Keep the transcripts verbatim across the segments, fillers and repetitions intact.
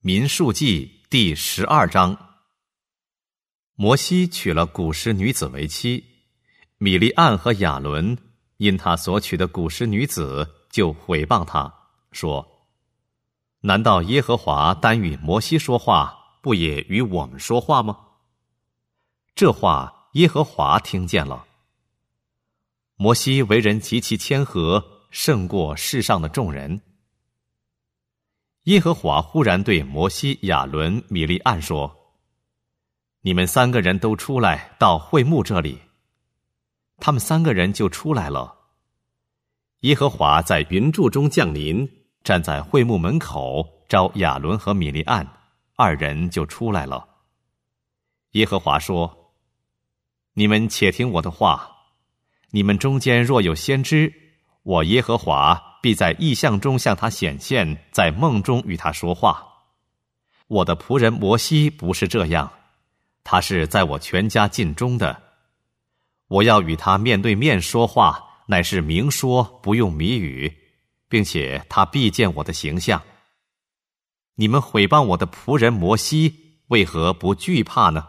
民数记第十二章。摩西娶了古时女子为妻，米利暗和亚伦因他所娶的古时女子就毁谤他，说：难道耶和华单与摩西说话，不也与我们说话吗？这话耶和华听见了。摩西为人极其谦和，胜过世上的众人。耶和华忽然对摩西、亚伦、米利暗说：你们三个人都出来到会幕这里。他们三个人就出来了。耶和华在云柱中降临，站在会幕门口，招亚伦和米利暗，二人就出来了。耶和华说：你们且听我的话，你们中间若有先知，我耶和华必在异象中向他显现，在梦中与他说话。我的仆人摩西不是这样，他是在我全家尽忠的。我要与他面对面说话，乃是明说，不用谜语，并且他必见我的形象。你们毁谤我的仆人摩西，为何不惧怕呢？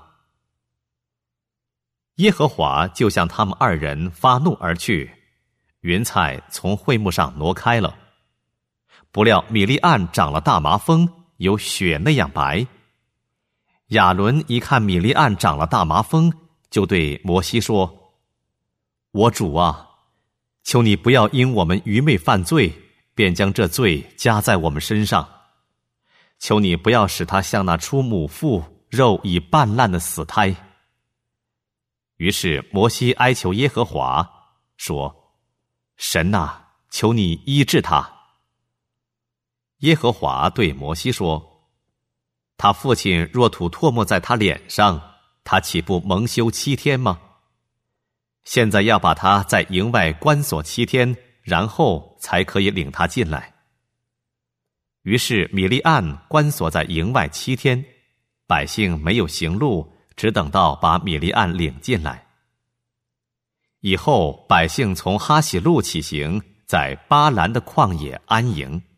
耶和华就向他们二人发怒而去，云彩从会幕上挪开了。不料米利暗长了大麻风，有雪那样白。亚伦一看米利暗长了大麻风，就对摩西说：我主啊，求你不要因我们愚昧犯罪，便将这罪加在我们身上。求你不要使他像那出母腹肉已半烂的死胎。于是摩西哀求耶和华说：神啊，求你医治他。耶和华对摩西说：他父亲若吐唾沫在他脸上，他岂不蒙羞七天吗？现在要把他在营外关锁七天，然后才可以领他进来。于是米利暗关锁在营外七天，百姓没有行路，只等到把米利暗领进来。以后百姓从哈喜路起行，在巴兰的旷野安营。